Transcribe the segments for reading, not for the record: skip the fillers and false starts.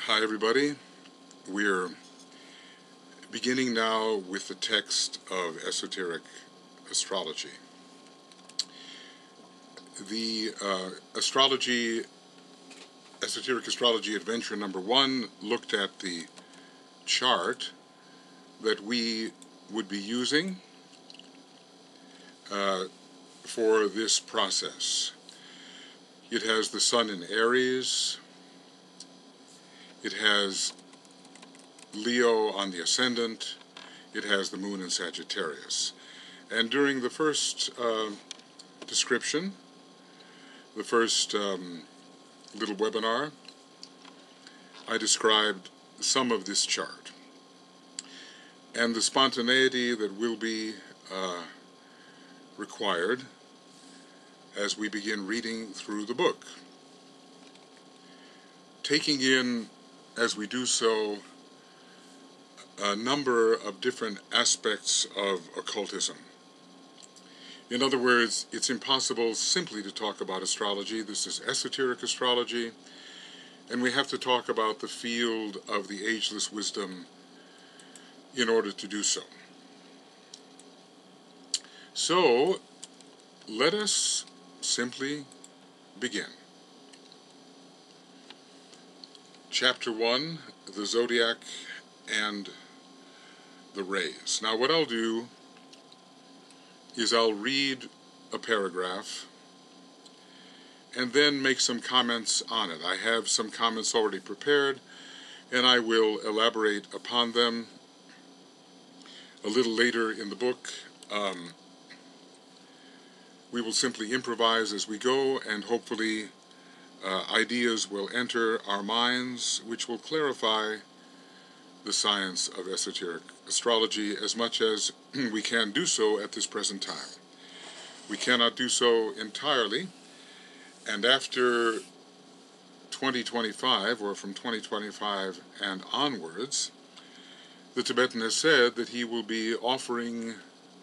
Hi everybody. We're beginning now with the text of esoteric astrology. The esoteric astrology adventure number 1 looked at the chart that we would be using for this process. It has the Sun in Aries. It has Leo on the ascendant. It has the Moon in Sagittarius. And during the first description, the first little webinar, I described some of this chart and the spontaneity that will be required as we begin reading through the book, taking in, as we do so, a number of different aspects of occultism. In other words, it's impossible simply to talk about astrology. This is esoteric astrology, and we have to talk about the field of the ageless wisdom in order to do so. So, let us simply begin. Chapter 1, the Zodiac and the Rays. Now what I'll do is I'll read a paragraph and then make some comments on it. I have some comments already prepared, and I will elaborate upon them a little later in the book. We will simply improvise as we go, and hopefully ideas will enter our minds which will clarify the science of esoteric astrology as much as we can do so at this present time. We cannot do so entirely, and after 2025, or from 2025 and onwards, the Tibetan has said that he will be offering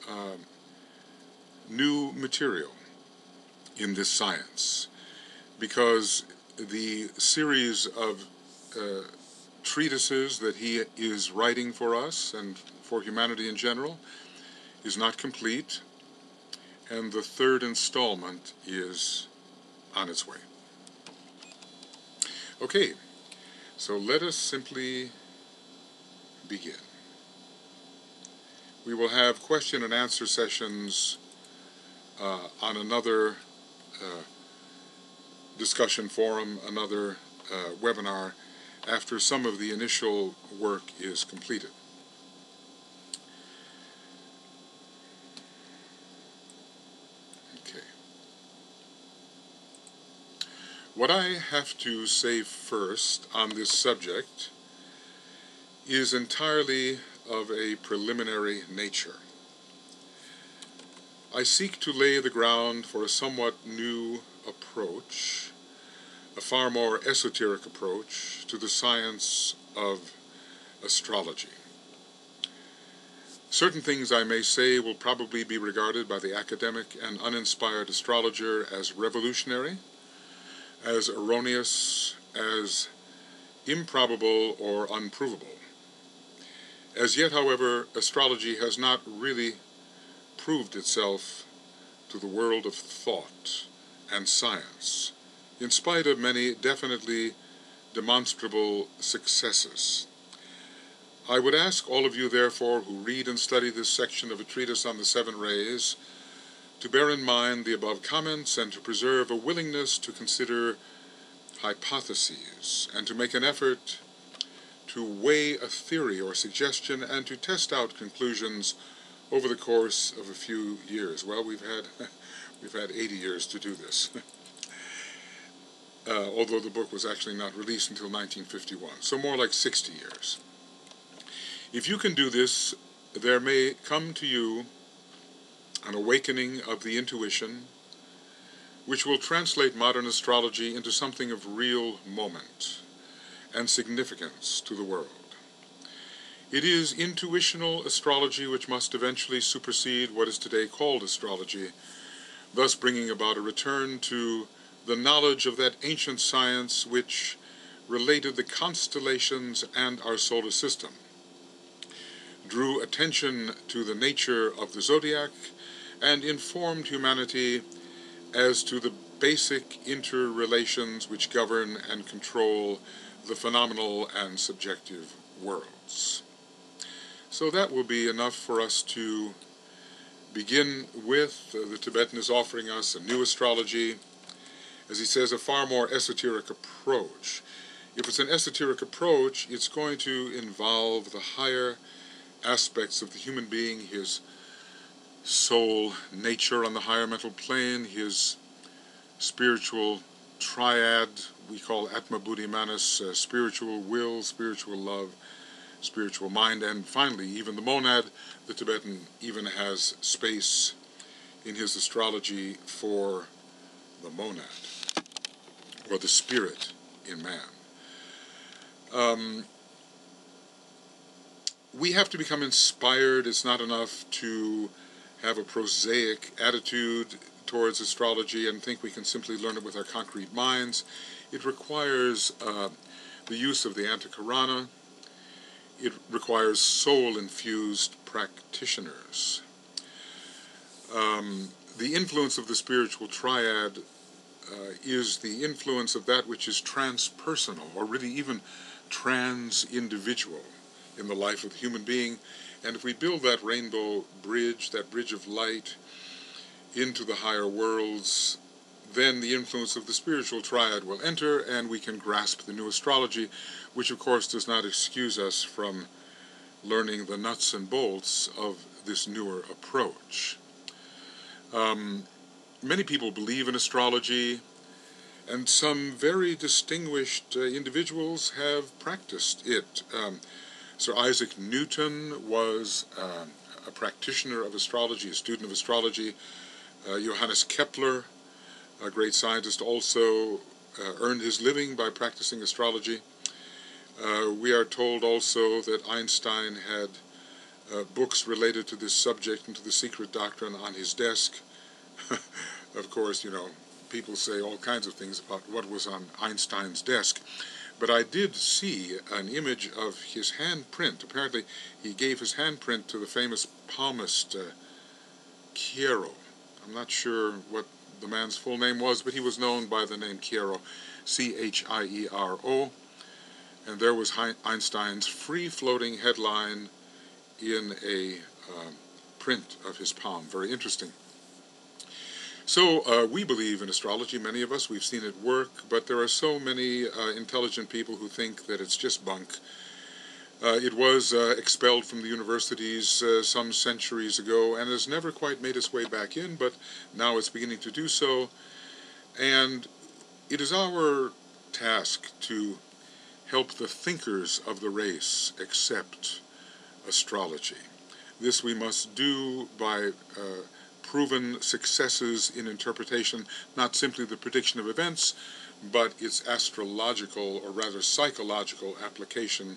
new material in this science, because the series of treatises that he is writing for us and for humanity in general is not complete, and the third installment is on its way. Okay, so let us simply begin. We will have question and answer sessions on another discussion forum, another webinar, after some of the initial work is completed. Okay. What I have to say first on this subject is entirely of a preliminary nature. I seek to lay the ground for a somewhat new approach, a far more esoteric approach to the science of astrology. Certain things I may say will probably be regarded by the academic and uninspired astrologer as revolutionary, as erroneous, as improbable or unprovable. As yet, however, astrology has not really proved itself to the world of thought and science, in spite of many definitely demonstrable successes. I would ask all of you, therefore, who read and study this section of a treatise on the 7 rays, to bear in mind the above comments and to preserve a willingness to consider hypotheses and to make an effort to weigh a theory or suggestion and to test out conclusions over the course of a few years. Well, we've had 80 years to do this. Although the book was actually not released until 1951, so more like 60 years. If you can do this, there may come to you an awakening of the intuition, which will translate modern astrology into something of real moment and significance to the world. It is intuitional astrology which must eventually supersede what is today called astrology, thus bringing about a return to the knowledge of that ancient science which related the constellations and our solar system, drew attention to the nature of the zodiac, and informed humanity as to the basic interrelations which govern and control the phenomenal and subjective worlds. So that will be enough for us to begin with. The Tibetan is offering us a new astrology, as he says, a far more esoteric approach. If it's an esoteric approach, it's going to involve the higher aspects of the human being, his soul nature on the higher mental plane, his spiritual triad, we call Atma Buddhi Manas, spiritual will, spiritual love, spiritual mind, and finally, even the monad. The Tibetan even has space in his astrology for the monad, or the spirit in man. We have to become inspired. It's not enough to have a prosaic attitude towards astrology and think we can simply learn it with our concrete minds. It requires the use of the Antakarana. It requires soul-infused practitioners. The influence of the spiritual triad is the influence of that which is transpersonal, or really even trans-individual in the life of the human being. And if we build that rainbow bridge, that bridge of light into the higher worlds, then the influence of the spiritual triad will enter, and we can grasp the new astrology, which of course does not excuse us from learning the nuts and bolts of this newer approach. Many people believe in astrology, and some very distinguished individuals have practiced it. Sir Isaac Newton was a practitioner of astrology, a student of astrology. Johannes Kepler, a great scientist, also earned his living by practicing astrology. We are told also that Einstein had books related to this subject and to the secret doctrine on his desk. Of course, people say all kinds of things about what was on Einstein's desk. But I did see an image of his handprint. Apparently, he gave his handprint to the famous palmist Chiero. I'm not sure what the man's full name was, but he was known by the name Chiero, Chiero. And there was Einstein's free-floating headline in a print of his palm. Very interesting. So we believe in astrology, many of us. We've seen it work, but there are so many intelligent people who think that it's just bunk. It was expelled from the universities some centuries ago and has never quite made its way back in, but now it's beginning to do so. And it is our task to help the thinkers of the race accept astrology. This we must do by proven successes in interpretation, not simply the prediction of events, but its astrological, or rather psychological application,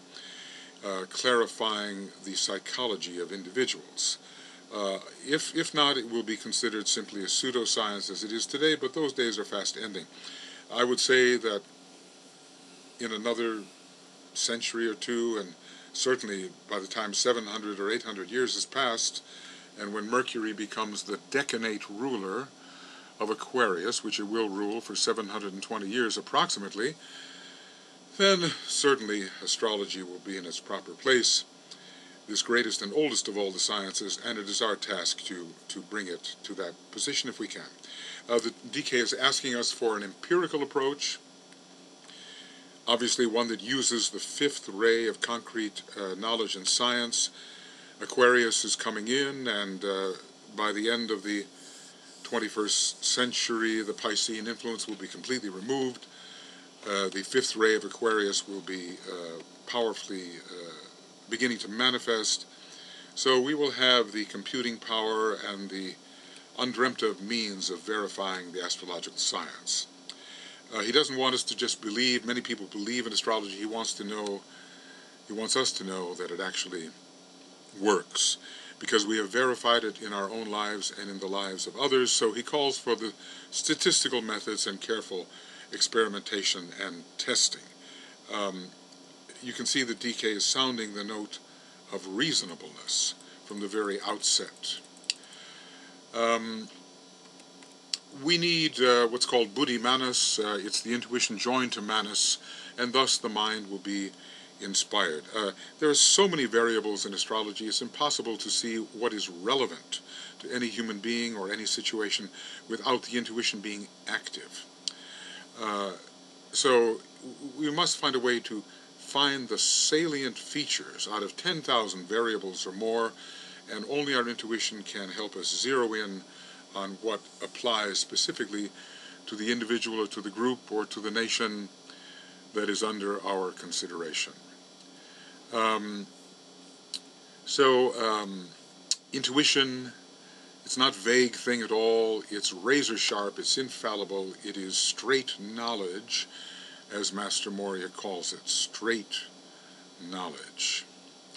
clarifying the psychology of individuals. If not, it will be considered simply a pseudoscience as it is today, but those days are fast ending. I would say that in another century or two, and certainly by the time 700 or 800 years has passed, and when Mercury becomes the decanate ruler of Aquarius, which it will rule for 720 years approximately, then certainly astrology will be in its proper place, this greatest and oldest of all the sciences, and it is our task to bring it to that position if we can. The DK is asking us for an empirical approach, obviously one that uses the fifth ray of concrete knowledge and science. Aquarius is coming in, and by the end of the 21st century, the Piscean influence will be completely removed. The fifth ray of Aquarius will be powerfully beginning to manifest. So we will have the computing power and the undreamt of means of verifying the astrological science. He doesn't want us to just believe. Many people believe in astrology. He wants us to know that it actually works, because we have verified it in our own lives and in the lives of others. So he calls for the statistical methods and careful experimentation and testing. you can see that DK is sounding the note of reasonableness from the very outset. We need what's called buddhi manas. It's the intuition joined to manas, and thus the mind will be inspired. There are so many variables in astrology, it's impossible to see what is relevant to any human being or any situation without the intuition being active. So we must find a way to find the salient features out of 10,000 variables or more, and only our intuition can help us zero in on what applies specifically to the individual or to the group or to the nation that is under our consideration. Intuition, it's not vague thing at all. It's razor sharp, it's infallible, it is straight knowledge, as Master Moria calls it, straight knowledge.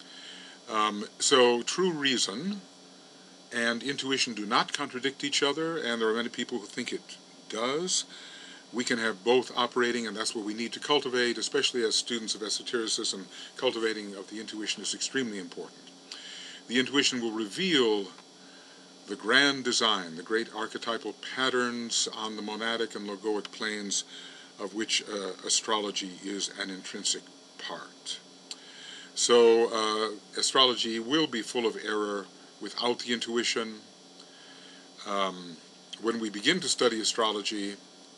So true reason and intuition do not contradict each other, and there are many people who think it does. We can have both operating, and that's what we need to cultivate, especially as students of esotericism. Cultivating of the intuition is extremely important. The intuition will reveal the grand design, the great archetypal patterns on the monadic and logoic planes of which astrology is an intrinsic part. So astrology will be full of error without the intuition. When we begin to study astrology,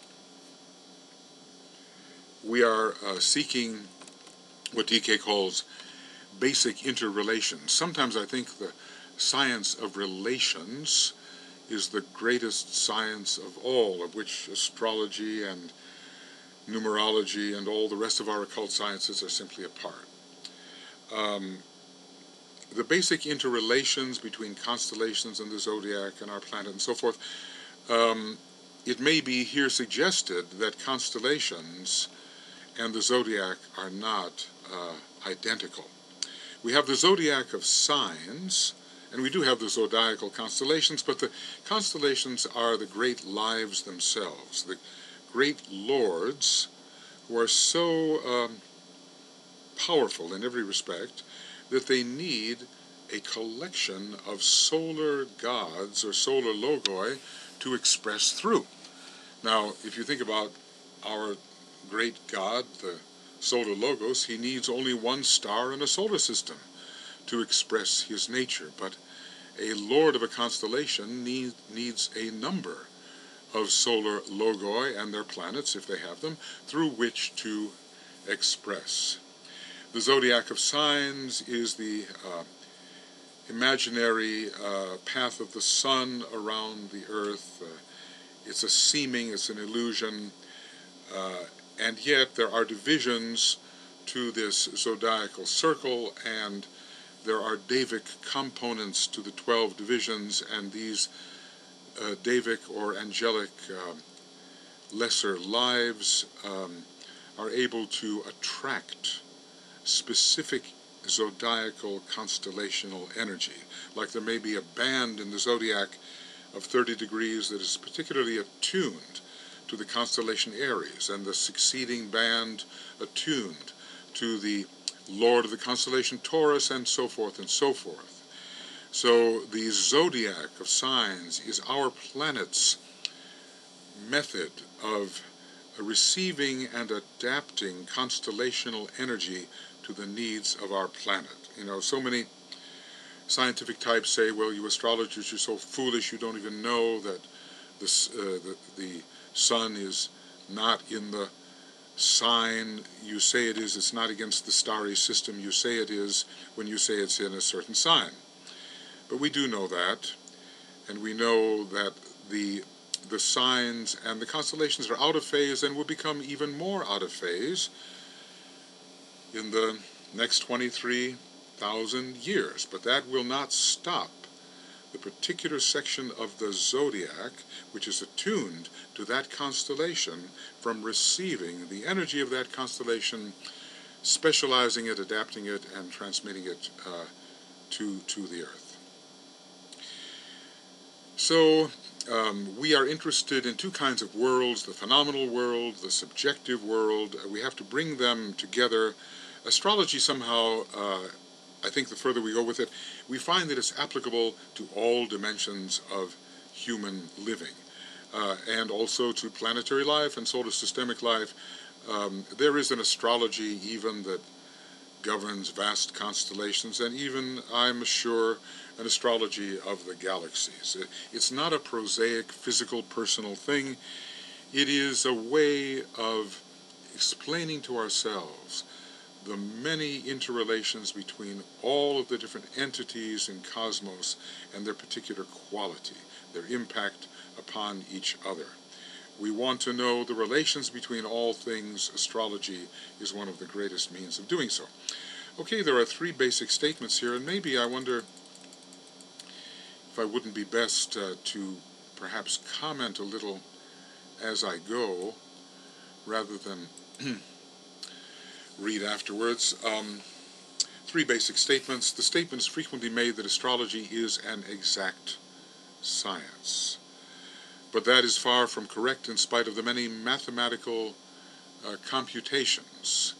we are seeking what DK calls basic interrelations. Sometimes I think the science of relations is the greatest science of all, of which astrology and numerology and all the rest of our occult sciences are simply a part. The basic interrelations between constellations and the zodiac and our planet and so forth, it may be here suggested that constellations and the zodiac are not identical. We have the zodiac of signs, and we do have the zodiacal constellations, but the constellations are the great lives themselves, the great lords who are so powerful in every respect that they need a collection of solar gods or solar logoi to express through. Now, if you think about our great god, the solar logos, he needs only one star in a solar system to express his nature, but a lord of a constellation needs a number of solar logoi and their planets, if they have them, through which to express. The zodiac of signs is the imaginary path of the sun around the earth. It's a seeming, it's an illusion, and yet there are divisions to this zodiacal circle, and there are Davic components to the 12 divisions, and these Davic or angelic lesser lives are able to attract specific zodiacal constellational energy. Like there may be a band in the zodiac of 30 degrees that is particularly attuned to the constellation Aries, and the succeeding band attuned to the lord of the constellation Taurus, and so forth and so forth. So the zodiac of signs is our planet's method of receiving and adapting constellational energy to the needs of our planet. You know, so many scientific types say, well, you astrologers, you're so foolish, you don't even know that the sun is not in the sign you say it is. It's not against the starry system you say it is when you say it's in a certain sign. But we do know that, and we know that the signs and the constellations are out of phase and will become even more out of phase in the next 23,000 years. But that will not stop the particular section of the zodiac which is attuned to that constellation from receiving the energy of that constellation, specializing it, adapting it, and transmitting it to the earth. So we are interested in two kinds of worlds, the phenomenal world, the subjective world. We have to bring them together. Astrology somehow, I think the further we go with it, we find that it's applicable to all dimensions of human living, and also to planetary life and solar systemic life. There is an astrology even that governs vast constellations, and even, I'm sure, an astrology of the galaxies. It's not a prosaic, physical, personal thing. It is a way of explaining to ourselves the many interrelations between all of the different entities in cosmos and their particular quality, their impact upon each other. We want to know the relations between all things. Astrology is one of the greatest means of doing so. Okay, there are three basic statements here, and maybe I wonder if I wouldn't be best to perhaps comment a little as I go, rather than read afterwards. Three basic statements. The statement is frequently made that astrology is an exact science, but that is far from correct in spite of the many mathematical computations.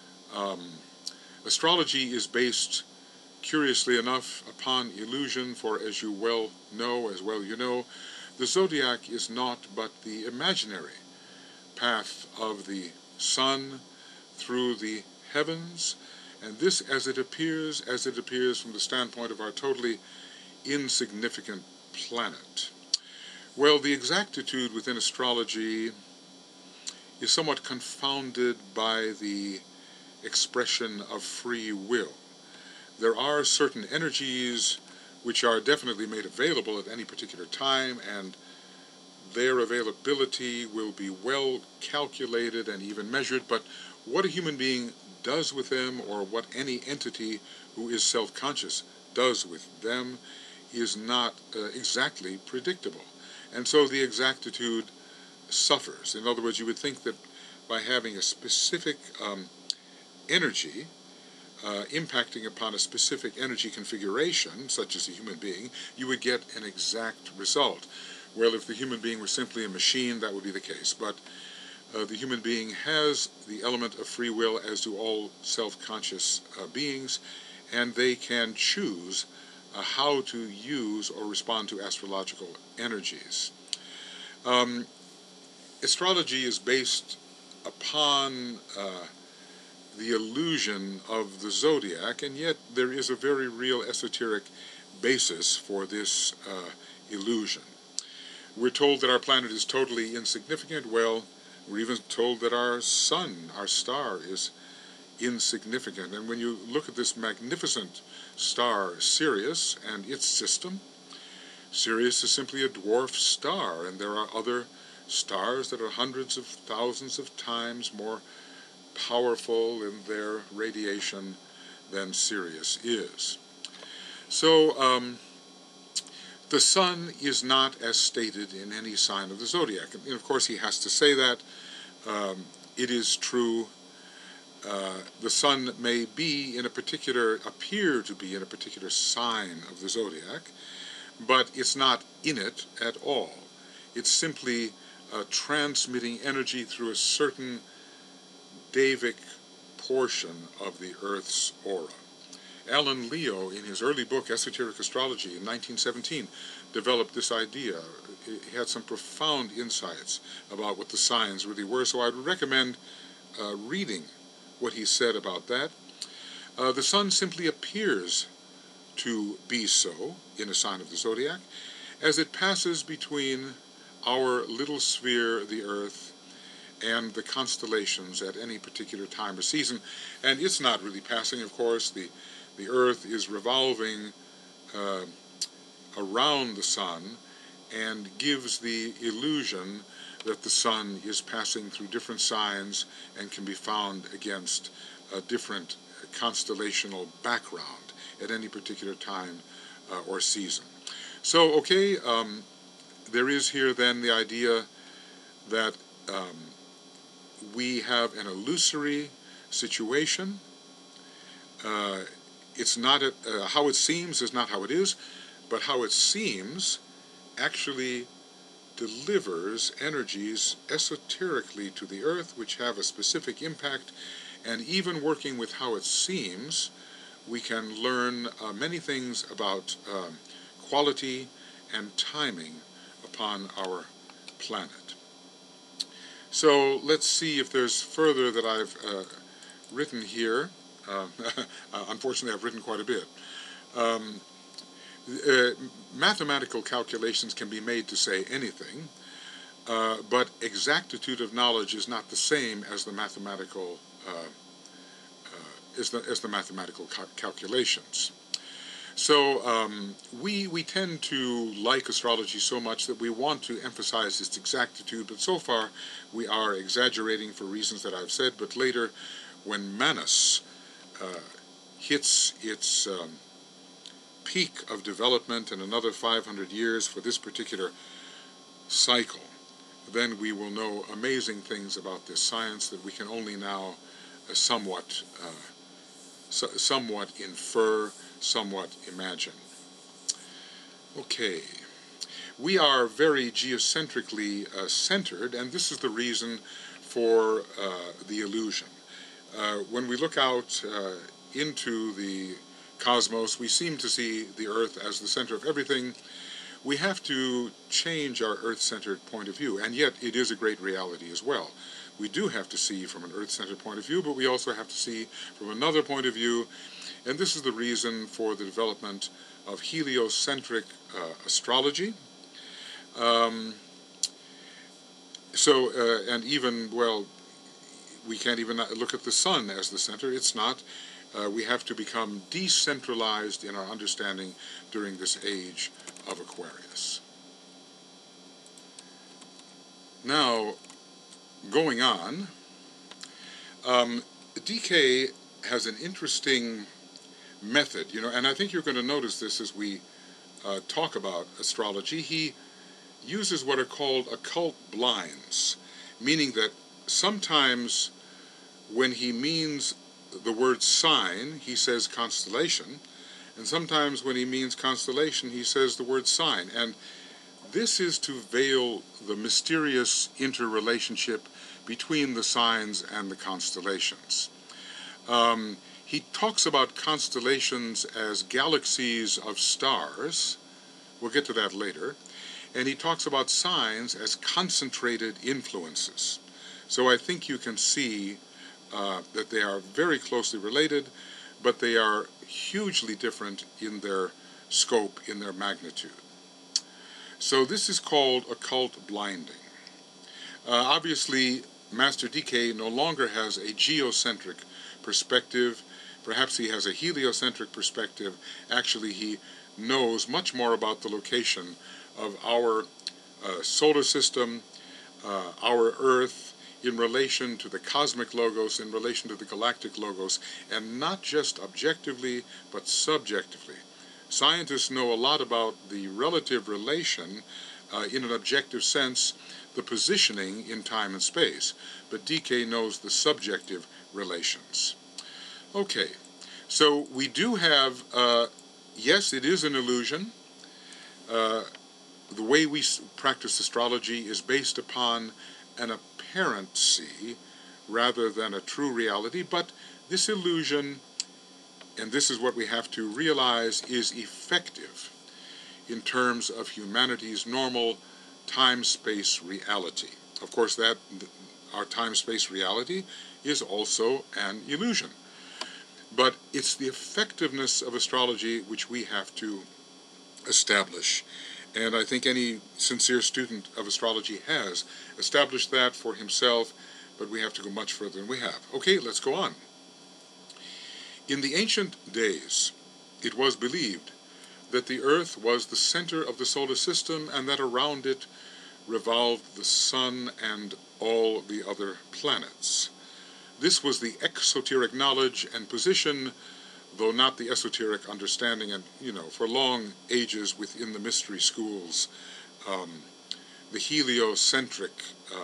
Astrology is based, curiously enough, upon illusion, for as you well know, the zodiac is naught but the imaginary path of the sun through the heavens, and this as it appears from the standpoint of our totally insignificant planet. Well, the exactitude within astrology is somewhat confounded by the expression of free will. There are certain energies which are definitely made available at any particular time, and their availability will be well calculated and even measured, but what a human being does with them, or what any entity who is self-conscious does with them, is not exactly predictable. And so the exactitude suffers. In other words, you would think that by having a specific energy impacting upon a specific energy configuration, such as a human being, you would get an exact result. Well, if the human being were simply a machine, that would be the case. But the human being has the element of free will, as do all self-conscious beings, and they can choose how to use or respond to astrological energies. Astrology is based upon the illusion of the zodiac, and yet there is a very real esoteric basis for this illusion. We're told that our planet is totally insignificant. Well, we're even told that our sun, our star, is insignificant. And when you look at this magnificent star, Sirius, and its system, Sirius is simply a dwarf star, and there are other stars that are hundreds of thousands of times more powerful in their radiation than Sirius is. So the sun is not as stated in any sign of the zodiac. And of course he has to say that. It is true. The sun may be in a particular, appear to be in a particular sign of the zodiac, but it's not in it at all. It's simply transmitting energy through a certain Davic portion of the Earth's aura. Alan Leo, in his early book, Esoteric Astrology, in 1917, developed this idea. He had some profound insights about what the signs really were, so I would recommend reading what he said about that. The sun simply appears to be so in a sign of the zodiac as it passes between our little sphere, the Earth, and the constellations at any particular time or season. And it's not really passing, of course. The Earth is revolving around the sun and gives the illusion that the sun is passing through different signs and can be found against a different constellational background at any particular time or season. So, okay, there is here then the idea that we have an illusory situation. It's not how it seems is not how it is, but how it seems actually delivers energies esoterically to the Earth which have a specific impact, and even working with how it seems, we can learn many things about quality and timing upon our planet. So let's see if there's further that I've written here. Unfortunately, I've written quite a bit. Mathematical calculations can be made to say anything, but exactitude of knowledge is not the same as the mathematical calculations. So we tend to like astrology so much that we want to emphasize its exactitude, but so far we are exaggerating for reasons that I've said. But later, when Manus hits its peak of development in another 500 years for this particular cycle, then we will know amazing things about this science that we can only now somewhat infer, somewhat imagine. Okay, we are very geocentrically centered, and this is the reason for the illusion. When we look out into the cosmos, we seem to see the Earth as the center of everything. We have to change our Earth-centered point of view, and yet it is a great reality as well. We do have to see from an Earth-centered point of view, but we also have to see from another point of view, and this is the reason for the development of heliocentric astrology. And even, well, we can't even look at the sun as the center. It's not. We have to become decentralized in our understanding during this age of Aquarius. Now, going on, DK has an interesting method, and I think you're going to notice this as we talk about astrology. He uses what are called occult blinds, meaning that sometimes when he means the word sign, he says constellation, and sometimes when he means constellation, he says the word sign. And this is to veil the mysterious interrelationship between the signs and the constellations. He talks about constellations as galaxies of stars. We'll get to that later. And he talks about signs as concentrated influences. So I think you can see that they are very closely related, but they are hugely different in their scope, in their magnitude. So this is called occult blinding. Obviously, Master DK no longer has a geocentric perspective. Perhaps he has a heliocentric perspective. Actually, he knows much more about the location of our solar system, our Earth, in relation to the cosmic logos, in relation to the galactic logos, and not just objectively, but subjectively. Scientists know a lot about the relative relation, in an objective sense, the positioning in time and space, but DK knows the subjective relations. Okay, so we do have, yes, it is an illusion. The way we practice astrology is based upon an apparency rather than a true reality, but this illusion, and this is what we have to realize, is effective in terms of humanity's normal time-space reality. Of course, that our time-space reality is also an illusion. But it's the effectiveness of astrology which we have to establish. And I think any sincere student of astrology has established that for himself, but we have to go much further than we have. Okay, let's go on. In the ancient days, it was believed that the Earth was the center of the solar system and that around it revolved the sun and all the other planets. This was the exoteric knowledge and position, though not the esoteric understanding. And, for long ages within the mystery schools, the heliocentric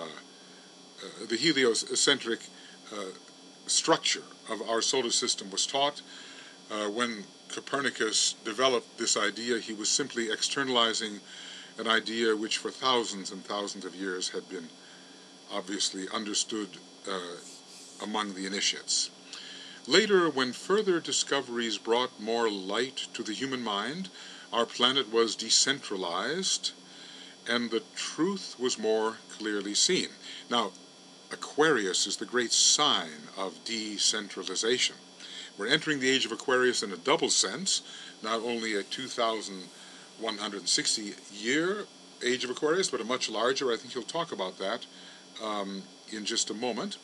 structure of our solar system was taught. When Copernicus developed this idea, he was simply externalizing an idea which for thousands and thousands of years had been obviously understood among the initiates. Later, when further discoveries brought more light to the human mind, our planet was decentralized and the truth was more clearly seen. Now, Aquarius is the great sign of decentralization. We're entering the age of Aquarius in a double sense, not only a 2,160-year age of Aquarius, but a much larger. I think he'll talk about that in just a moment.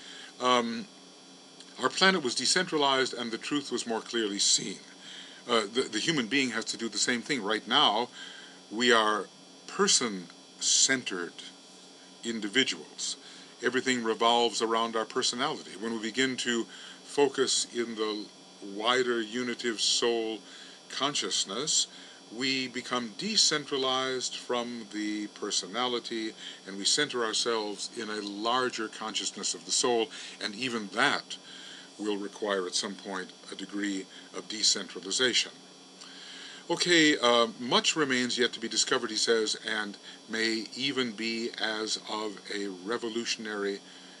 Our planet was decentralized and the truth was more clearly seen. The human being has to do the same thing. Right now, we are person-centered individuals. Everything revolves around our personality. When we begin to focus in the wider unitive soul consciousness, we become decentralized from the personality and we center ourselves in a larger consciousness of the soul, and even that will require at some point a degree of decentralization. Okay, much remains yet to be discovered, he says, and may even be as revolutionary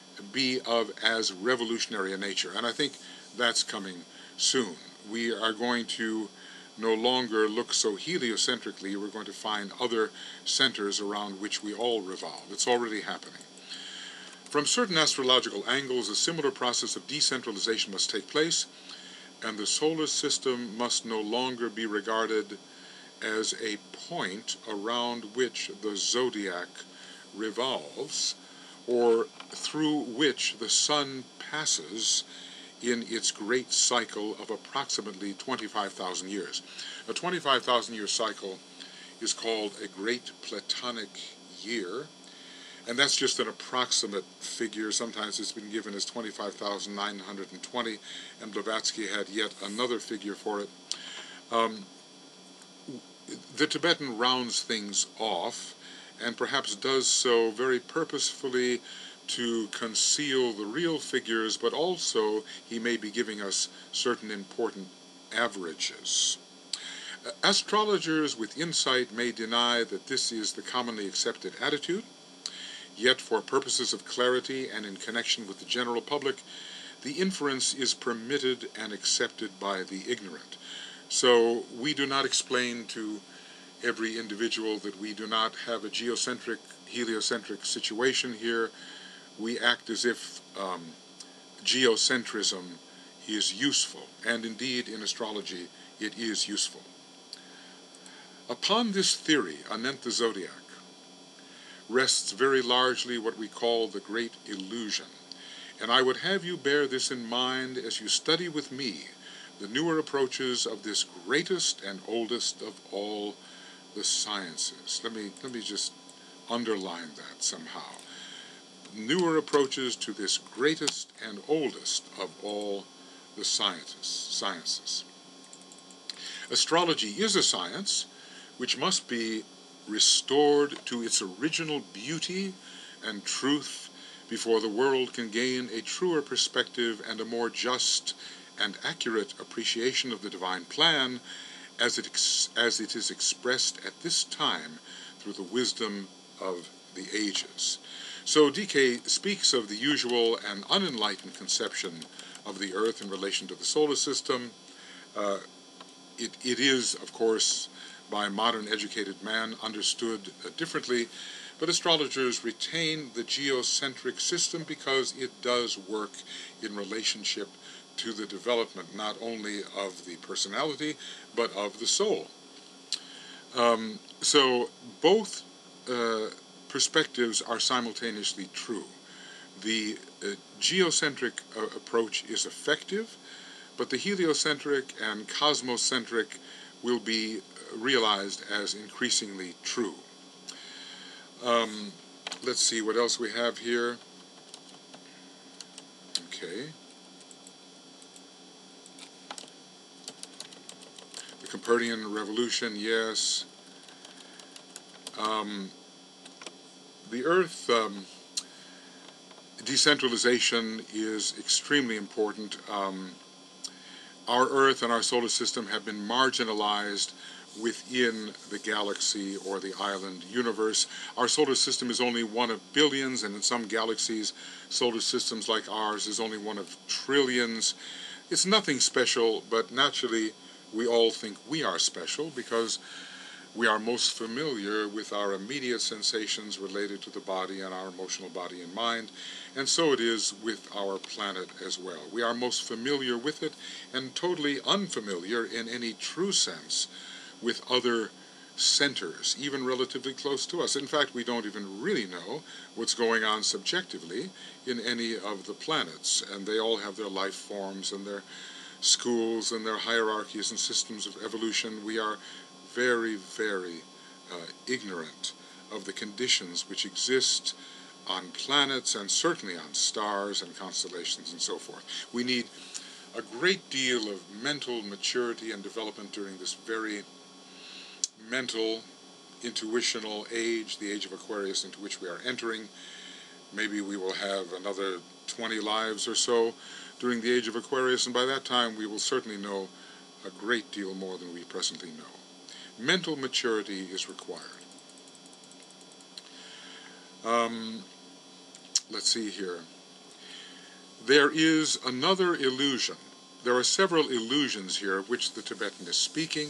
a nature. And I think that's coming soon. We are going to no longer look so heliocentrically. We're going to find other centers around which we all revolve. It's already happening. From certain astrological angles, a similar process of decentralization must take place, and the solar system must no longer be regarded as a point around which the zodiac revolves, or through which the sun passes in its great cycle of approximately 25,000 years. A 25,000-year cycle is called a Great Platonic Year, and that's just an approximate figure. Sometimes it's been given as 25,920, and Blavatsky had yet another figure for it. The Tibetan rounds things off, and perhaps does so very purposefully to conceal the real figures, but also he may be giving us certain important averages. Astrologers with insight may deny that this is the commonly accepted attitude, yet for purposes of clarity and in connection with the general public, the inference is permitted and accepted by the ignorant. So we do not explain to every individual that we do not have a geocentric, heliocentric situation here. We act as if geocentrism is useful, and indeed in astrology it is useful. Upon this theory anent the zodiac rests very largely what we call the great illusion, and I would have you bear this in mind as you study with me the newer approaches of this greatest and oldest of all the sciences. Let me just underline that somehow. Newer approaches to this greatest and oldest of all the sciences. Astrology is a science which must be restored to its original beauty and truth before the world can gain a truer perspective and a more just and accurate appreciation of the divine plan as it is expressed at this time through the wisdom of the ages. So DK speaks of the usual and unenlightened conception of the Earth in relation to the solar system. It is, of course, by modern educated man understood differently, but astrologers retain the geocentric system because it does work in relationship to the development not only of the personality, but of the soul. So both perspectives are simultaneously true. The geocentric approach is effective, but the heliocentric and cosmocentric will be realized as increasingly true. Let's see what else we have here. Okay. The Copernican revolution, yes. The Earth decentralization is extremely important. Our Earth and our solar system have been marginalized within the galaxy or the island universe. Our solar system is only one of billions, and in some galaxies, solar systems like ours is only one of trillions. It's nothing special, but naturally we all think we are special because we are most familiar with our immediate sensations related to the body and our emotional body and mind, and so it is with our planet as well. We are most familiar with it and totally unfamiliar in any true sense with other centers, even relatively close to us. In fact, we don't even really know what's going on subjectively in any of the planets, and they all have their life forms and their schools and their hierarchies and systems of evolution. We are very, very ignorant of the conditions which exist on planets and certainly on stars and constellations and so forth. We need a great deal of mental maturity and development during this very mental, intuitional age, the age of Aquarius into which we are entering. Maybe we will have another 20 lives or so during the age of Aquarius, and by that time we will certainly know a great deal more than we presently know. Mental maturity is required. Let's see here. There is another illusion. There are several illusions here of which the Tibetan is speaking.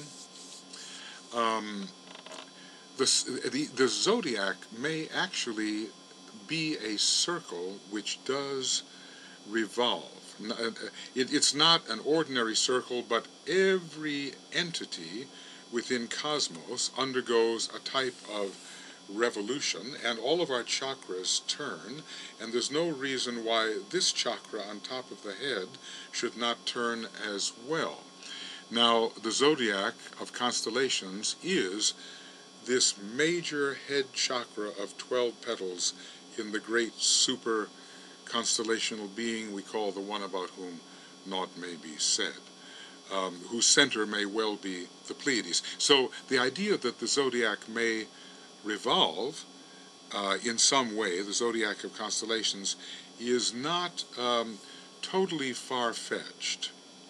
The zodiac may actually be a circle which does revolve. It's not an ordinary circle, but every entity within cosmos undergoes a type of revolution, and all of our chakras turn, and there's no reason why this chakra on top of the head should not turn as well. Now, the zodiac of constellations is this major head chakra of 12 petals in the great super constellational being we call the one about whom naught may be said, whose center may well be the Pleiades. So the idea that the zodiac may revolve in some way, the zodiac of constellations, is not totally far-fetched.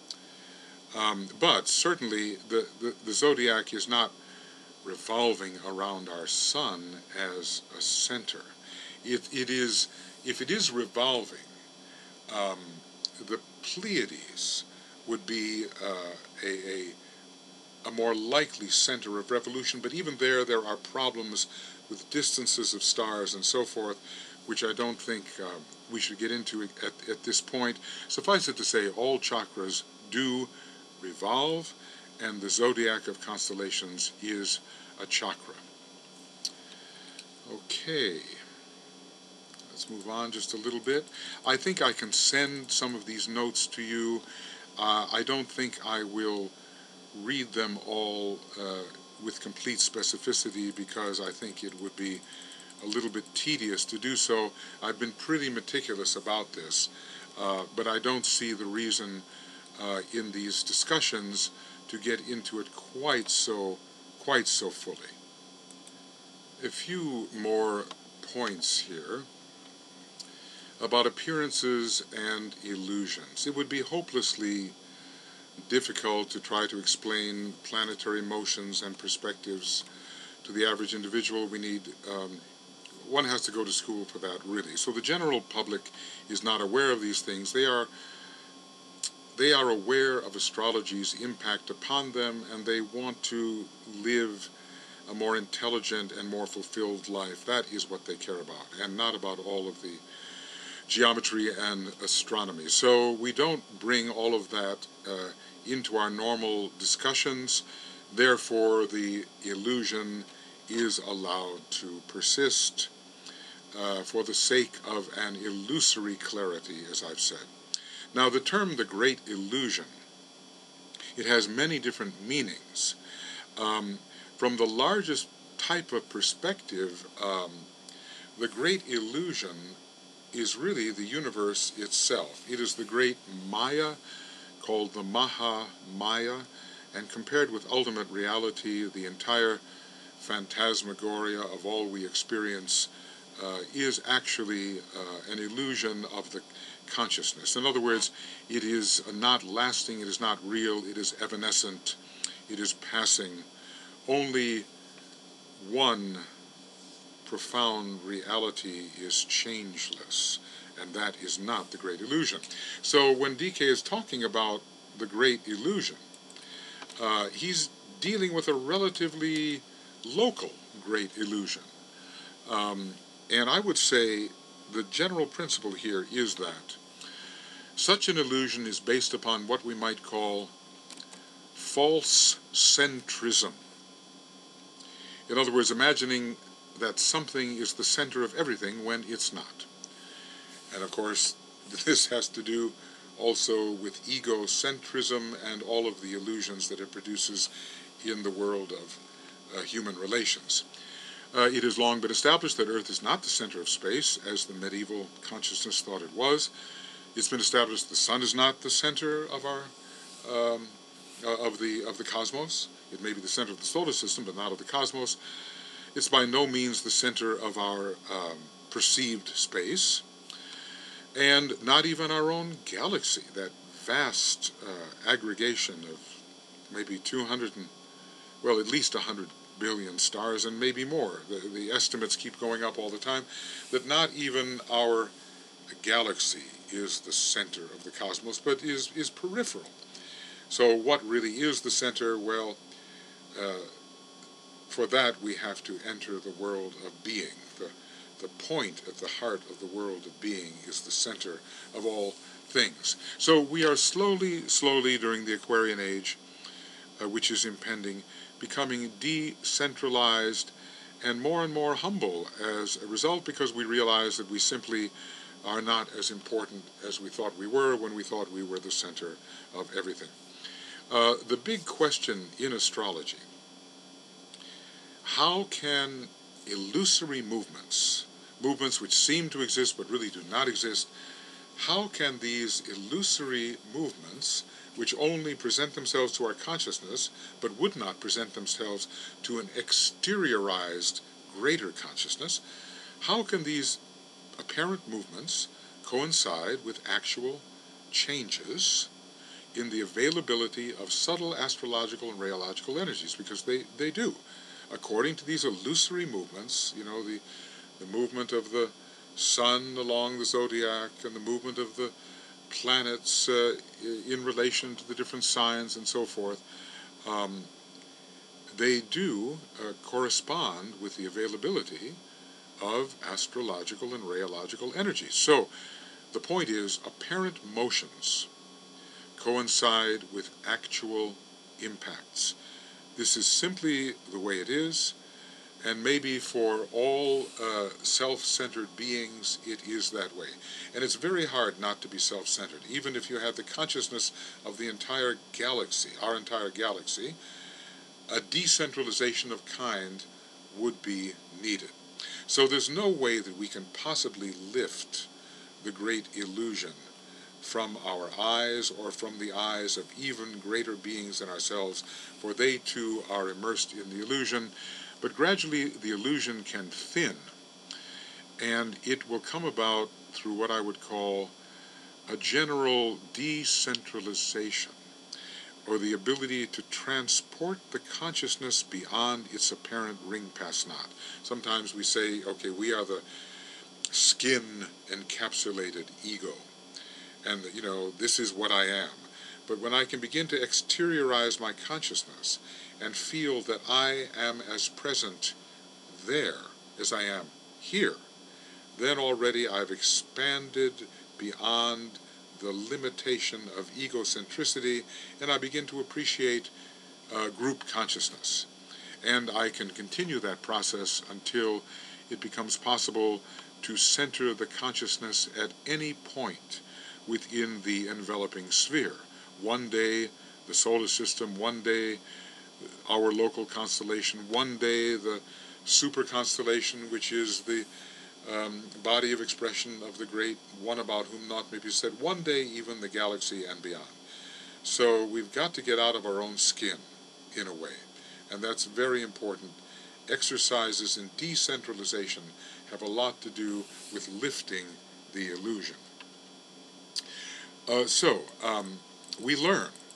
But certainly the zodiac is not revolving around our sun as a center. If it is revolving, the Pleiades would be a more likely center of revolution, but even there are problems with distances of stars and so forth, which I don't think we should get into at this point. Suffice it to say, all chakras do revolve, and the zodiac of constellations is a chakra. Okay, let's move on just a little bit. I think I can send some of these notes to you. I don't think I will read them all with complete specificity because I think it would be a little bit tedious to do so. I've been pretty meticulous about this, but I don't see the reason in these discussions to get into it quite so fully. A few more points here about appearances and illusions. It would be hopelessly difficult to try to explain planetary motions and perspectives to the average individual. We need, one has to go to school for that, really. So the general public is not aware of these things. They are aware of astrology's impact upon them, and they want to live a more intelligent and more fulfilled life. That is what they care about, and not about all of the geometry and astronomy. So we don't bring all of that into our normal discussions. Therefore, the illusion is allowed to persist for the sake of an illusory clarity, as I've said. Now, the term the Great Illusion, it has many different meanings. From the largest type of perspective, the Great Illusion is really the universe itself. It is the great Maya, called the Maha Maya, and compared with ultimate reality, the entire phantasmagoria of all we experience is actually an illusion of the consciousness. In other words, it is not lasting, it is not real, it is evanescent, it is passing only one profound reality is changeless, and that is not the great illusion. So when DK is talking about the great illusion, he's dealing with a relatively local great illusion. And I would say the general principle here is that such an illusion is based upon what we might call false centrism. In other words, imagining that something is the center of everything when it's not. And of course, this has to do also with egocentrism and all of the illusions that it produces in the world of human relations. It has long been established that Earth is not the center of space, as the medieval consciousness thought it was. It's been established the sun is not the center of our of the cosmos. It may be the center of the solar system, but not of the cosmos. It's by no means the center of our perceived space, and not even our own galaxy, that vast aggregation of maybe 200 and, well, at least 100 billion stars, and maybe more. The estimates keep going up all the time, that not even our galaxy is the center of the cosmos, but is peripheral. So what really is the center? Well, for that we have to enter the world of being. The point at the heart of the world of being is the center of all things. So we are slowly during the Aquarian Age, which is impending, becoming decentralized and more humble as a result, because we realize that we simply are not as important as we thought we were when we thought we were the center of everything. The big question in astrology: how can illusory movements which seem to exist but really do not exist, how can these illusory movements, which only present themselves to our consciousness but would not present themselves to an exteriorized greater consciousness, how can these apparent movements coincide with actual changes in the availability of subtle astrological and rheological energies? Because they do. According to these illusory movements, you know, the movement of the sun along the zodiac and the movement of the planets in relation to the different signs and so forth, they do correspond with the availability of astrological and rheological energies. So the point is, apparent motions coincide with actual impacts. This is simply the way it is, and maybe for all self-centered beings it is that way. And it's very hard not to be self-centered. Even if you have the consciousness of the entire galaxy, our entire galaxy, a decentralization of kind would be needed. So there's no way that we can possibly lift the great illusion from our eyes or from the eyes of even greater beings than ourselves, for they too are immersed in the illusion. But gradually the illusion can thin, and it will come about through what I would call a general decentralization, or the ability to transport the consciousness beyond its apparent ring past knot. Sometimes we say, okay, we are the skin-encapsulated ego, and, you know, this is what I am. But when I can begin to exteriorize my consciousness and feel that I am as present there as I am here, then already I've expanded beyond the limitation of egocentricity, and I begin to appreciate group consciousness. And I can continue that process until it becomes possible to center the consciousness at any point within the enveloping sphere. One day the solar system, one day our local constellation, one day the super constellation, which is the body of expression of the great one about whom naught may be said, one day even the galaxy and beyond. So we've got to get out of our own skin, in a way, and that's very important. Exercises in decentralization have a lot to do with lifting the illusion. We learn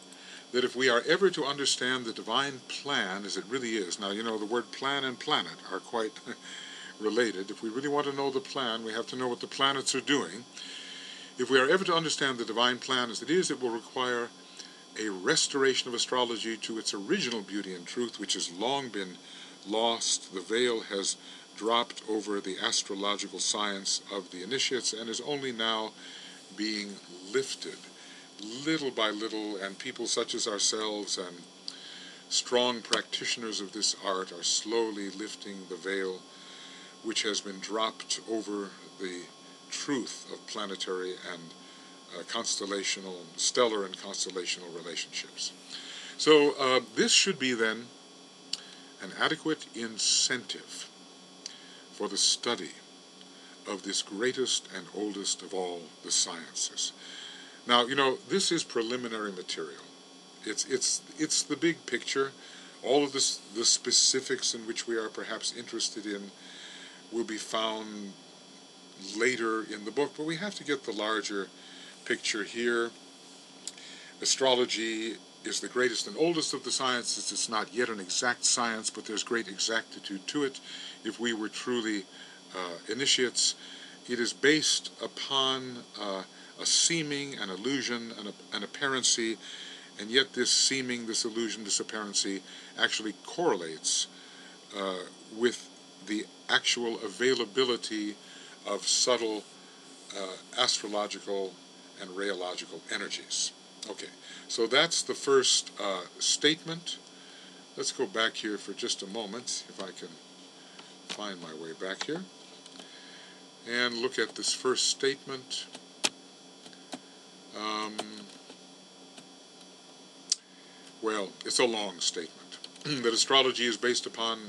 that if we are ever to understand the divine plan as it really is, now, you know, the word plan and planet are quite related. If we really want to know the plan, we have to know what the planets are doing. If we are ever to understand the divine plan as it is, it will require a restoration of astrology to its original beauty and truth, which has long been lost. The veil has dropped over the astrological science of the initiates and is only now being lifted little by little, and people such as ourselves and strong practitioners of this art are slowly lifting the veil which has been dropped over the truth of planetary and constellational, stellar and constellational relationships. So this should be then an adequate incentive for the study of this greatest and oldest of all the sciences. Now, you know, this is preliminary material. It's the big picture. All of the specifics in which we are perhaps interested in will be found later in the book, but we have to get the larger picture here. Astrology is the greatest and oldest of the sciences. It's not yet an exact science, but there's great exactitude to it. If we were truly initiates, it is based upon a seeming, an illusion, an apparency, and yet this seeming, this illusion, this apparency actually correlates with the actual availability of subtle astrological and rheological energies. Okay, so that's the first statement. Let's go back here for just a moment, if I can find my way back here, and look at this first statement. Well, it's a long statement. That astrology is based upon,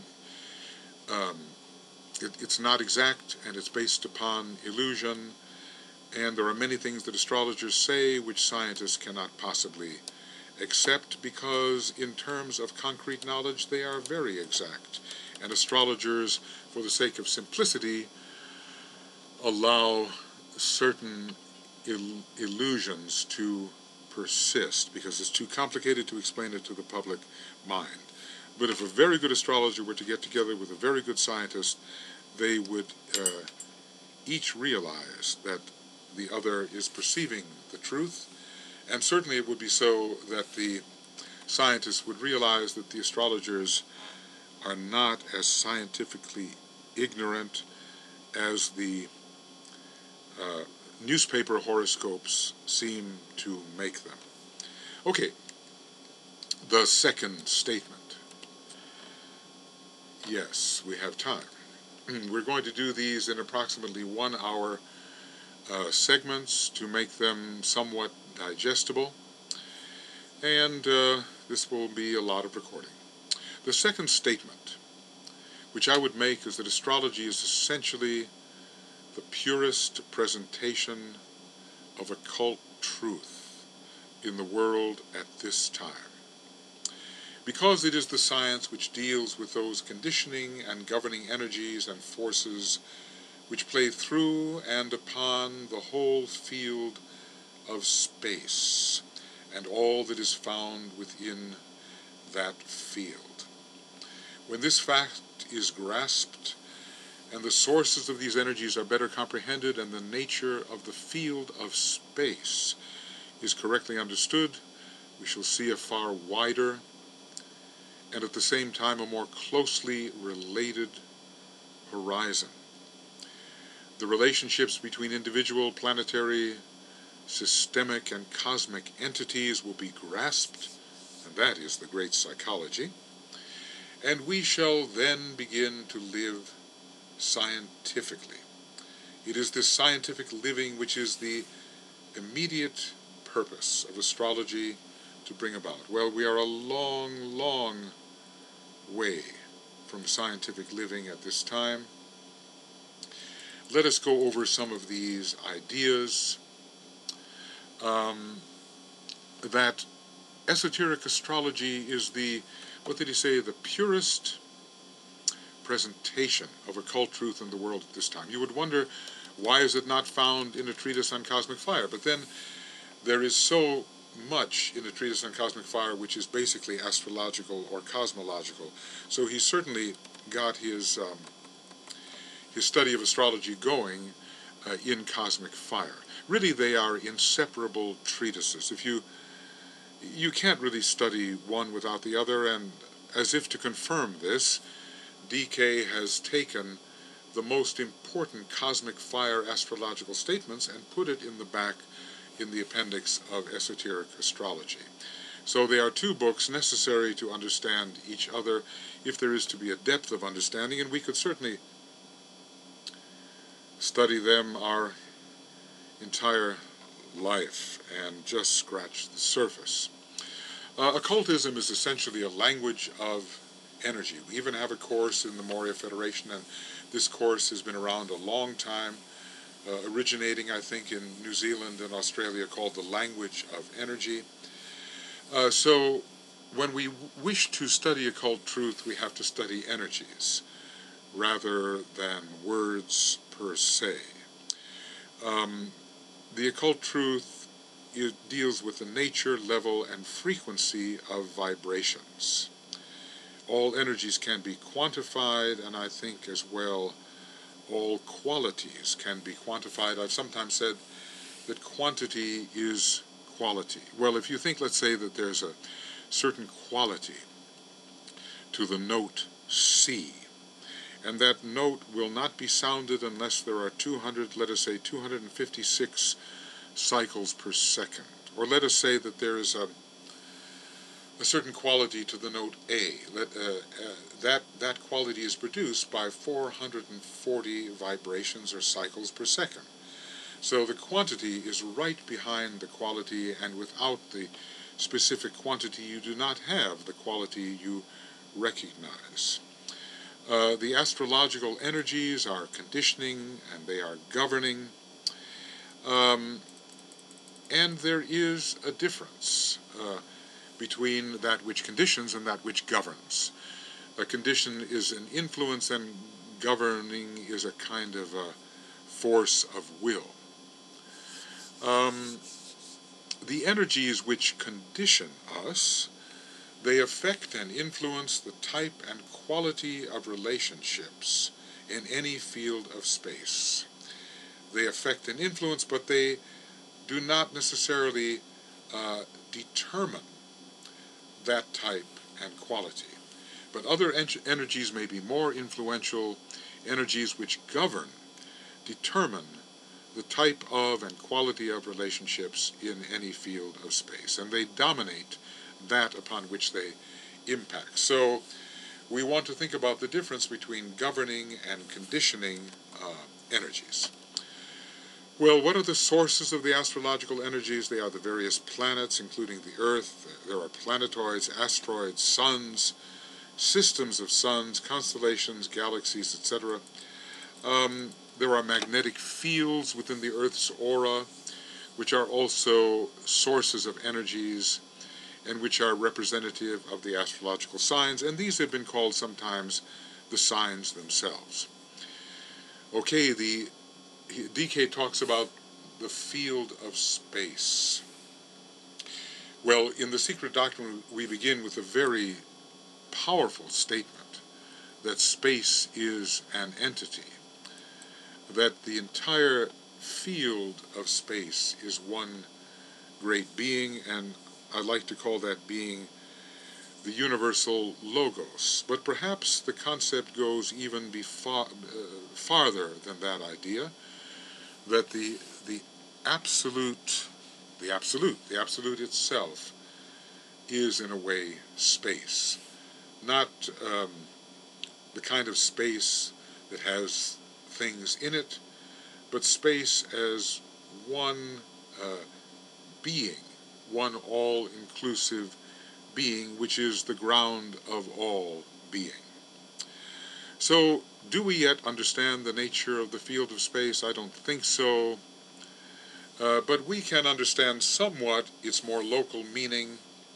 it's not exact, and it's based upon illusion, and there are many things that astrologers say which scientists cannot possibly accept, because in terms of concrete knowledge they are very exact, and astrologers, for the sake of simplicity, allow certain illusions to persist because it's too complicated to explain it to the public mind. But if a very good astrologer were to get together with a very good scientist, they would each realize that the other is perceiving the truth, and certainly it would be so that the scientists would realize that the astrologers are not as scientifically ignorant as the newspaper horoscopes seem to make them. Okay, the second statement. Yes, we have time. We're going to do these in approximately 1 hour segments to make them somewhat digestible, and this will be a lot of recording. The second statement, which I would make, is that astrology is essentially the purest presentation of occult truth in the world at this time, because it is the science which deals with those conditioning and governing energies and forces which play through and upon the whole field of space and all that is found within that field. When this fact is grasped, and the sources of these energies are better comprehended, and the nature of the field of space is correctly understood, we shall see a far wider and at the same time a more closely related horizon. The relationships between individual, planetary, systemic, and cosmic entities will be grasped, and that is the great psychology, and we shall then begin to live scientifically. It is this scientific living which is the immediate purpose of astrology to bring about. Well, we are a long, long way from scientific living at this time. Let us go over some of these ideas. That esoteric astrology is the, what did he say, the purest presentation of occult truth in the world at this time. You would wonder, why is it not found in a treatise on cosmic fire? But then there is so much in the Treatise on Cosmic Fire which is basically astrological or cosmological. So he certainly got his study of astrology going in Cosmic Fire. Really, they are inseparable treatises. If you can't really study one without the other, and as if to confirm this, DK has taken the most important Cosmic Fire astrological statements and put it in the back in the appendix of Esoteric Astrology. So they are two books necessary to understand each other if there is to be a depth of understanding, and we could certainly study them our entire life and just scratch the surface. Occultism is essentially a language of energy. We even have a course in the Moria Federation, and this course has been around a long time, originating, I think, in New Zealand and Australia, called the Language of Energy. So when we wish to study occult truth, we have to study energies rather than words per se. The occult truth deals with the nature, level, and frequency of vibrations. All energies can be quantified, and I think as well all qualities can be quantified. I've sometimes said that quantity is quality. Well, if you think, let's say, that there's a certain quality to the note C, and that note will not be sounded unless there are 200, let us say 256 cycles per second. Or let us say that there is a certain quality to the note A. That quality is produced by 440 vibrations or cycles per second. So the quantity is right behind the quality, and without the specific quantity you do not have the quality you recognize. The astrological energies are conditioning and they are governing, and there is a difference between that which conditions and that which governs. A condition is an influence, and governing is a kind of a force of will. The energies which condition us, they affect and influence the type and quality of relationships in any field of space. They affect and influence, but they do not necessarily determine that type and quality. But other energies may be more influential. Energies which govern determine the type of and quality of relationships in any field of space, and they dominate that upon which they impact. So we want to think about the difference between governing and conditioning energies. Well, what are the sources of the astrological energies? They are the various planets, including the Earth. There are planetoids, asteroids, suns, systems of suns, constellations, galaxies, etc. There are magnetic fields within the Earth's aura, which are also sources of energies and which are representative of the astrological signs, and these have been called sometimes the signs themselves. Okay, DK talks about the field of space. Well, in The Secret Doctrine, we begin with a very powerful statement that space is an entity, that the entire field of space is one great being, and I like to call that being the universal logos. But perhaps the concept goes even farther than that idea, that the absolute itself is in a way space. Not the kind of space that has things in it, but space as one being, one all-inclusive being, which is the ground of all being. So, do we yet understand the nature of the field of space? I don't think so. But we can understand somewhat its more local meaning.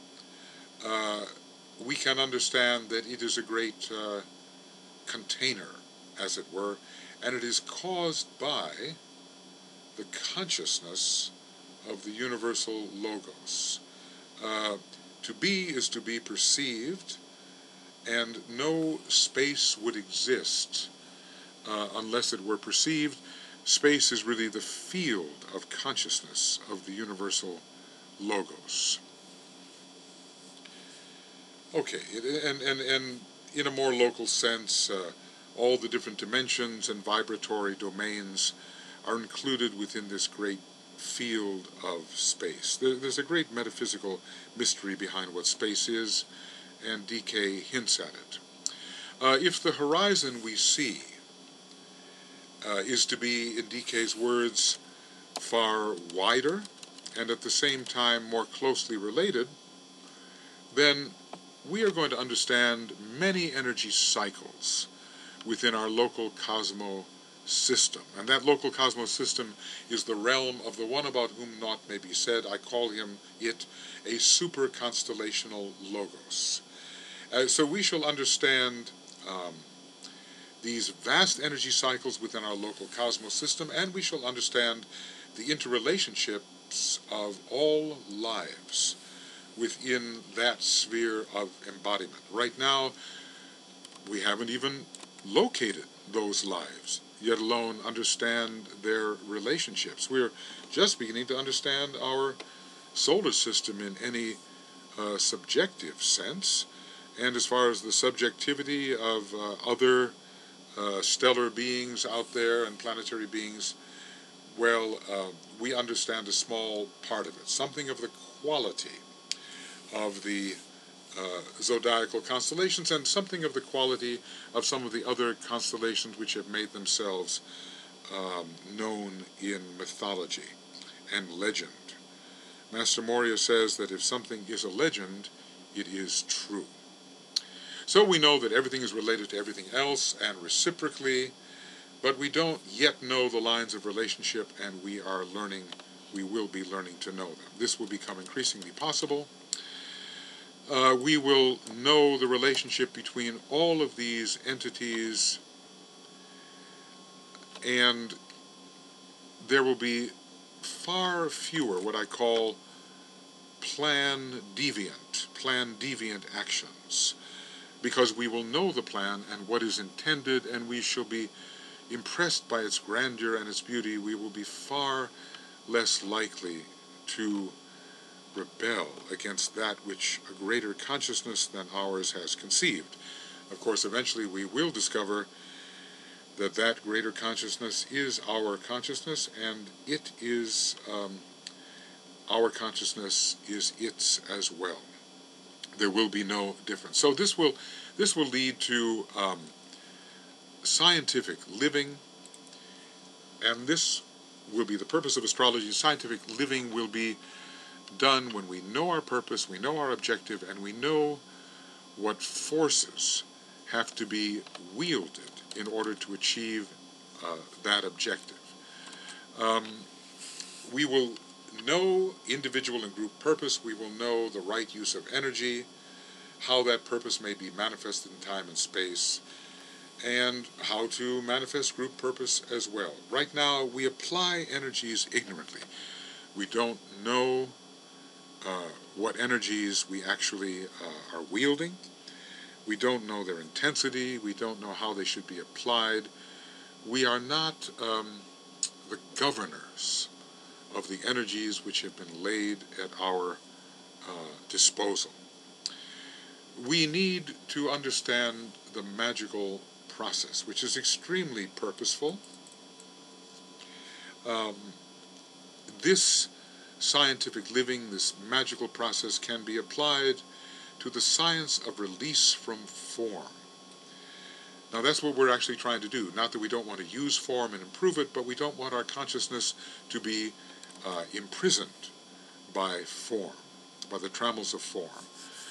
We can understand that it is a great container, as it were, and it is caused by the consciousness of the universal logos. To be is to be perceived, and no space would exist unless it were perceived. Space is really the field of consciousness of the universal logos. Okay, and in a more local sense, all the different dimensions and vibratory domains are included within this great field of space. There's a great metaphysical mystery behind what space is, and DK hints at it. If the horizon we see is to be, in DK's words, far wider and at the same time more closely related, then we are going to understand many energy cycles within our local cosmos system. And that local cosmos system is the realm of the one about whom naught may be said. I call it a super constellational logos. So we shall understand these vast energy cycles within our local cosmos system, and we shall understand the interrelationships of all lives within that sphere of embodiment. Right now, we haven't even located those lives, yet alone understand their relationships. We're just beginning to understand our solar system in any subjective sense, and as far as the subjectivity of other stellar beings out there and planetary beings, well, we understand a small part of it, something of the quality of the zodiacal constellations, and something of the quality of some of the other constellations which have made themselves known in mythology and legend. Master Moria says that if something is a legend, it is true. So we know that everything is related to everything else, and reciprocally, but we don't yet know the lines of relationship, and we will be learning to know them. This will become increasingly possible. We will know the relationship between all of these entities, and there will be far fewer what I call plan deviant actions, because we will know the plan and what is intended, and we shall be impressed by its grandeur and its beauty. We will be far less likely to rebel against that which a greater consciousness than ours has conceived. Of course, eventually we will discover that that greater consciousness is our consciousness, and it is our consciousness is its as well. There will be no difference. So this will lead to scientific living, and this will be the purpose of astrology. Scientific living will be done when we know our purpose, we know our objective, and we know what forces have to be wielded in order to achieve that objective. We will know individual and group purpose. We will know the right use of energy, how that purpose may be manifested in time and space, and how to manifest group purpose as well. Right now, we apply energies ignorantly. We don't know what energies we actually are wielding. We don't know their intensity. We don't know how they should be applied. We are not the governors of the energies which have been laid at our disposal. We need to understand the magical process, which is extremely purposeful. This scientific living, this magical process, can be applied to the science of release from form. Now that's what we're actually trying to do. Not that we don't want to use form and improve it, but we don't want our consciousness to be imprisoned by form, by the trammels of form.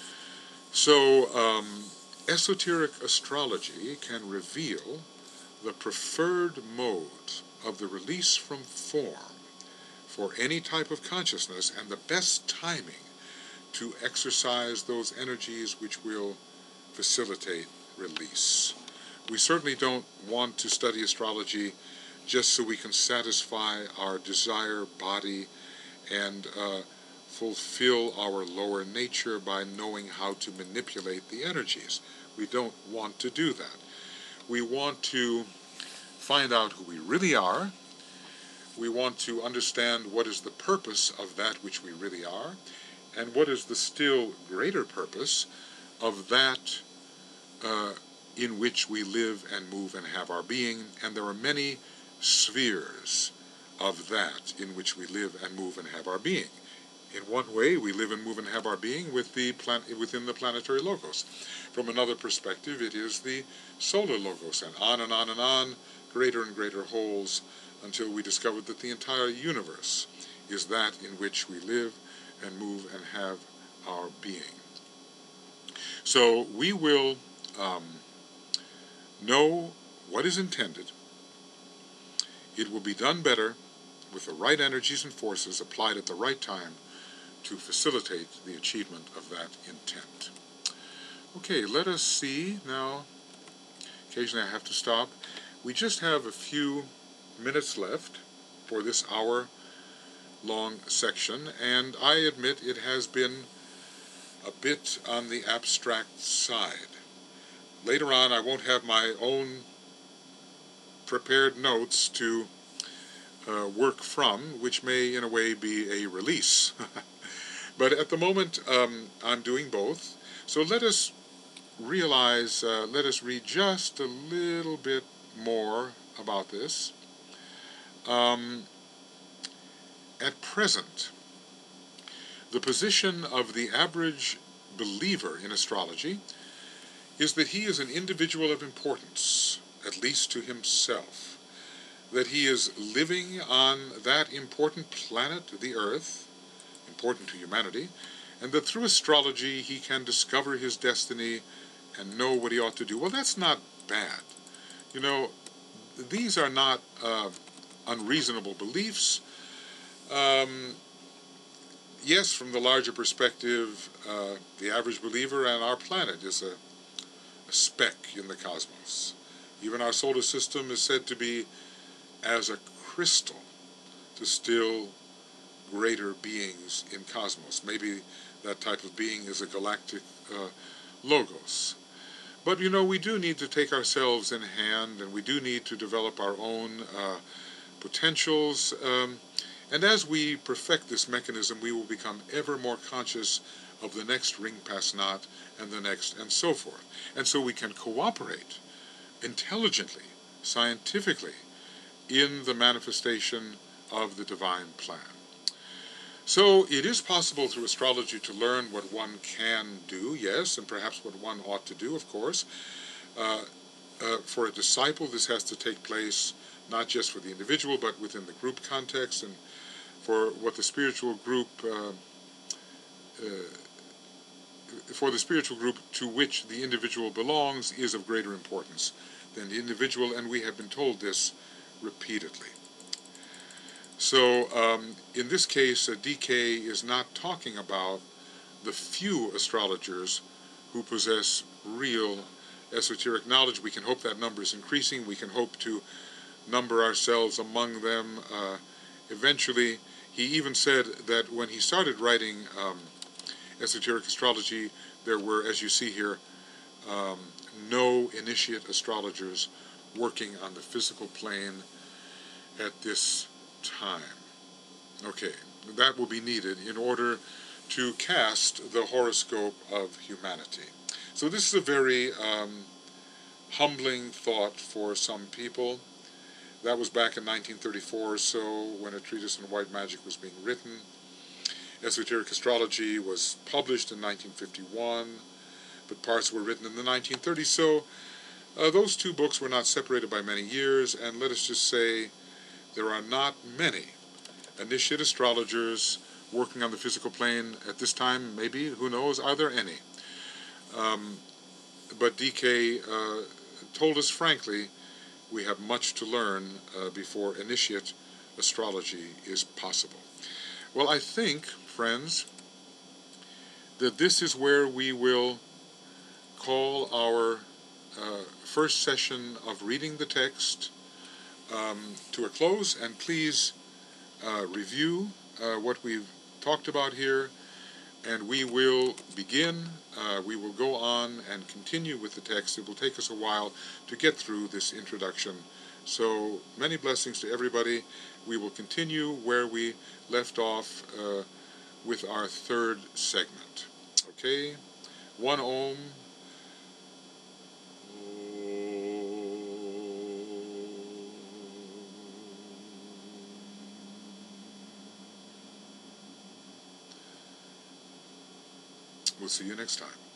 So esoteric astrology can reveal the preferred mode of the release from form for any type of consciousness, and the best timing to exercise those energies which will facilitate release. We certainly don't want to study astrology just so we can satisfy our desire body and fulfill our lower nature by knowing how to manipulate the energies. We don't want to do that. We want to find out who we really are. We want to understand what is the purpose of that which we really are, and what is the still greater purpose of that in which we live and move and have our being. And there are many spheres of that in which we live and move and have our being. In one way, we live and move and have our being within the planetary logos. From another perspective, it is the solar logos, and on, greater and greater wholes, until we discover that the entire universe is that in which we live and move and have our being. So we will know what is intended. It will be done better with the right energies and forces applied at the right time to facilitate the achievement of that intent. Okay, let us see now. Occasionally I have to stop. We just have a few minutes left for this hour-long section, and I admit it has been a bit on the abstract side. Later on, I won't have my own prepared notes to work from, which may in a way be a release. But at the moment, I'm doing both. So let us realize, let us read just a little bit more about this. At present, the position of the average believer in astrology is that he is an individual of importance, at least to himself, that he is living on that important planet, the Earth, important to humanity, and that through astrology he can discover his destiny and know what he ought to do. Well, that's not bad. You know, these are not unreasonable beliefs. Yes, from the larger perspective, the average believer and our planet is a speck in the cosmos. Even our solar system is said to be as a crystal to still greater beings in cosmos. Maybe that type of being is a galactic logos. But you know, we do need to take ourselves in hand, and we do need to develop our own potentials. And as we perfect this mechanism, we will become ever more conscious of the next ring pass knot and the next, and so forth. And so we can cooperate intelligently, scientifically, in the manifestation of the divine plan. So it is possible through astrology to learn what one can do, yes, and perhaps what one ought to do, of course. For a disciple, this has to take place not just for the individual, but within the group context, and for what the spiritual group, to which the individual belongs is of greater importance than the individual, and we have been told this repeatedly. So in this case, DK is not talking about the few astrologers who possess real esoteric knowledge. We can hope that number is increasing. We can hope to number ourselves among them eventually. He even said that when he started writing esoteric astrology, there were, as you see here, no initiate astrologers working on the physical plane at this time. Okay, that will be needed in order to cast the horoscope of humanity. So this is a very humbling thought for some people. That was back in 1934 or so, when a treatise on white magic was being written. Esoteric astrology was published in 1951, but parts were written in the 1930s. So those two books were not separated by many years, and let us just say there are not many initiate astrologers working on the physical plane at this time. Maybe, who knows, are there any? But DK told us frankly, we have much to learn before initiate astrology is possible. Well, I think, friends, that this is where we will call our first session of reading the text to a close, and please review what we've talked about here, and we will begin. We will go on and continue with the text. It will take us a while to get through this introduction. So many blessings to everybody. We will continue where we left off with our third segment. Okay? 1 Om. We'll see you next time.